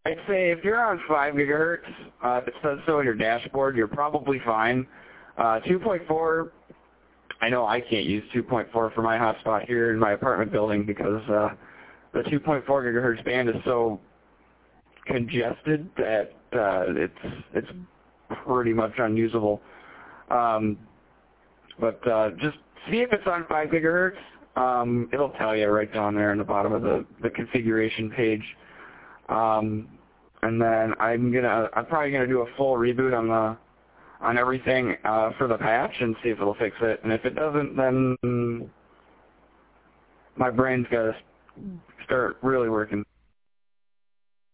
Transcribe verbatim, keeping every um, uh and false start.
I'd say if you're on five gigahertz, uh, if it says so on your dashboard, you're probably fine. Uh, two point four, I know I can't use two point four for my hotspot here in my apartment building because uh, the two point four gigahertz band is so congested that uh, it's it's pretty much unusable. Um, but uh, just see if it's on five gigahertz. Um, it'll tell you right down there in the bottom of the, the configuration page. Um, and then I'm gonna I'm probably gonna do a full reboot on the on everything uh, for the patch and see if it'll fix it. And if it doesn't, then my brain's gotta start really working.